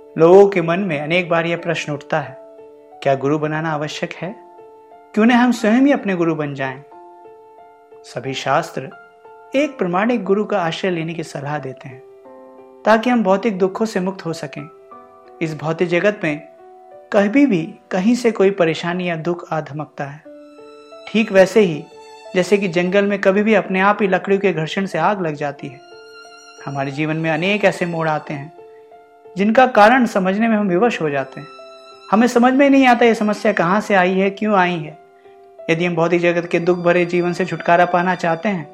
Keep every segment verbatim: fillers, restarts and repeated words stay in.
लोगों के मन में अनेक बार यह प्रश्न उठता है, क्या गुरु बनाना आवश्यक है? क्यों न हम स्वयं ही अपने गुरु बन जाएं? सभी शास्त्र एक प्रामाणिक गुरु का आश्रय लेने की सलाह देते हैं ताकि हम भौतिक दुखों से मुक्त हो सकें। इस भौतिक जगत में कभी भी कहीं से कोई परेशानी या दुख आ धमकता है। ठीक वैसे ही जैसे कि जंगल में कभी भी अपने आप ही लकड़ियों के घर्षण से आग लग जाती है, हमारे जीवन में अनेक ऐसे मोड़ आते हैं जिनका कारण समझने में हम विवश हो जाते हैं। हमें समझ में नहीं आता ये समस्या कहाँ से आई है, क्यों आई है। यदि हम भौतिक जगत के दुख भरे जीवन से छुटकारा पाना चाहते हैं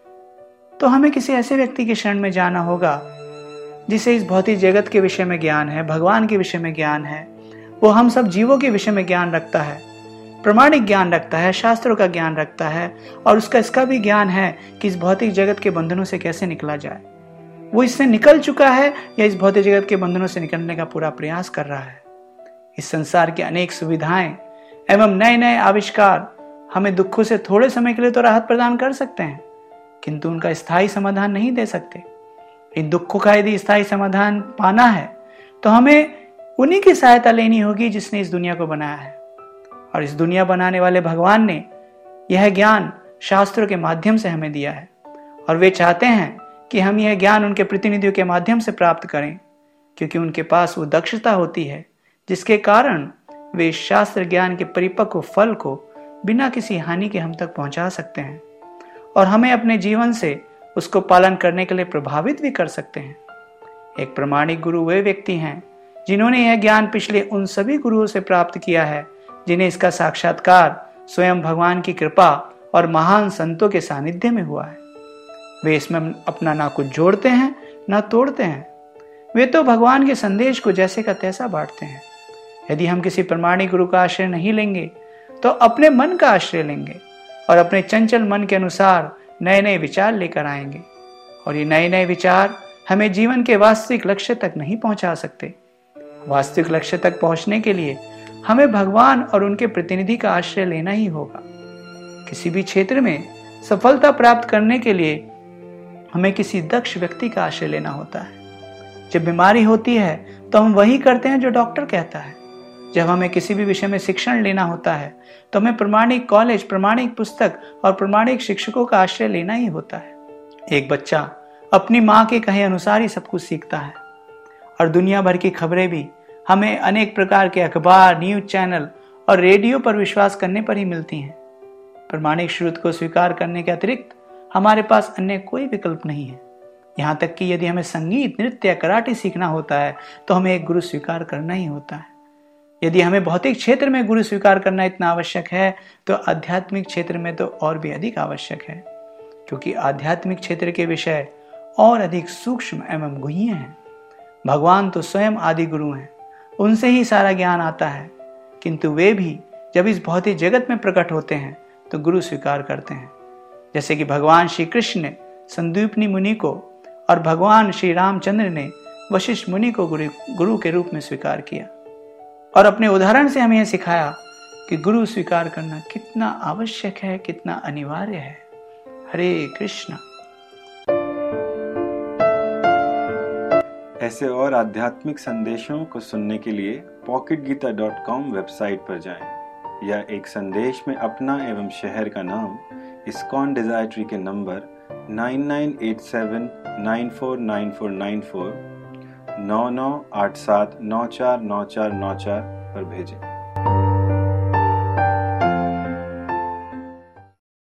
तो हमें किसी ऐसे व्यक्ति की शरण में जाना होगा जिसे इस भौतिक जगत के विषय में ज्ञान है, भगवान के विषय में ज्ञान है, वो हम सब जीवों के विषय में ज्ञान रखता है, प्रामाणिक ज्ञान रखता है, शास्त्रों का ज्ञान रखता है और उसका इसका भी ज्ञान है कि इस भौतिक जगत के बंधनों से कैसे निकला जाए। वो इससे निकल चुका है या इस भौतिक जगत के बंधनों से निकलने का पूरा प्रयास कर रहा है। इस संसार की अनेक सुविधाएं एवं नए नए आविष्कार हमें दुखों से थोड़े समय के लिए तो राहत प्रदान कर सकते हैं, किंतु उनका स्थायी समाधान नहीं दे सकते। इन दुखों का यदि स्थायी समाधान पाना है तो हमें उन्हीं की सहायता लेनी होगी जिसने इस दुनिया को बनाया है। और इस दुनिया बनाने वाले भगवान ने यह ज्ञान शास्त्रों के माध्यम से हमें दिया है और वे चाहते हैं कि हम यह ज्ञान उनके प्रतिनिधियों के माध्यम से प्राप्त करें, क्योंकि उनके पास वो दक्षता होती है जिसके कारण वे शास्त्र ज्ञान के परिपक्व फल को बिना किसी हानि के हम तक पहुंचा सकते हैं और हमें अपने जीवन से उसको पालन करने के लिए प्रभावित भी कर सकते हैं। एक प्रामाणिक गुरु वे व्यक्ति हैं जिन्होंने यह ज्ञान पिछले उन सभी गुरुओं से प्राप्त किया है जिन्हें इसका साक्षात्कार स्वयं भगवान की कृपा और महान संतों के सानिध्य में हुआ है। वे इसमें अपना ना कुछ जोड़ते हैं ना तोड़ते हैं, वे तो भगवान के संदेश को जैसे का तैसा बांटते हैं। यदि हम किसी प्रामाणिक गुरु का आश्रय नहीं लेंगे तो अपने मन का आश्रय लेंगे और अपने चंचल मन के अनुसार नए नए विचार लेकर आएंगे और ये नए नए विचार हमें जीवन के वास्तविक लक्ष्य तक नहीं पहुंचा सकते। वास्तविक लक्ष्य तक पहुंचने के लिए हमें भगवान और उनके प्रतिनिधि का आश्रय लेना ही होगा। किसी भी क्षेत्र में सफलता प्राप्त करने के लिए हमें किसी दक्ष व्यक्ति का आश्रय लेना होता है। जब बीमारी होती है तो हम वही करते हैं जो डॉक्टर कहता है। जब हमें किसी भी विषय में शिक्षण लेना होता है तो हमें प्रमाणिक कॉलेज, प्रमाणिक पुस्तक और प्रमाणिक शिक्षकों का आश्रय लेना ही होता है। एक बच्चा अपनी माँ के कहे अनुसार ही सब कुछ सीखता है और दुनिया भर की खबरें भी हमें अनेक प्रकार के अखबार, न्यूज चैनल और रेडियो पर विश्वास करने पर ही मिलती हैं। प्रमाणिक श्रुत को स्वीकार करने के अतिरिक्त हमारे पास अन्य कोई विकल्प नहीं है। यहाँ तक कि यदि हमें संगीत, नृत्य, कराटे सीखना होता है तो हमें एक गुरु स्वीकार करना ही होता है। यदि हमें भौतिक क्षेत्र में गुरु स्वीकार करना इतना आवश्यक है तो आध्यात्मिक क्षेत्र में तो और भी अधिक आवश्यक है, क्योंकि आध्यात्मिक क्षेत्र के विषय और अधिक सूक्ष्म एवं गुह्य हैं। भगवान तो स्वयं आदि गुरु हैं, उनसे ही सारा ज्ञान आता है, किंतु वे भी जब इस भौतिक जगत में प्रकट होते हैं तो गुरु स्वीकार करते हैं। जैसे कि भगवान श्री कृष्ण ने संदीपनी मुनि को और भगवान श्री रामचंद्र ने वशिष्ठ मुनि को गुरु गुरु के रूप में स्वीकार किया और अपने उदाहरण से हमें यह सिखाया कि गुरु स्वीकार करना कितना आवश्यक है, कितना अनिवार्य है। हरे कृष्ण। ऐसे और आध्यात्मिक संदेशों को सुनने के लिए pocket Gita dot com website पर जाएं या एक संदेश में अपना एवं शहर का नाम इस्कॉन डिजायर ट्री के number nine nine eight seven nine four nine four nine four नौ नौ आठ सात नौ चार नौ चार नौ चार पर भेजें।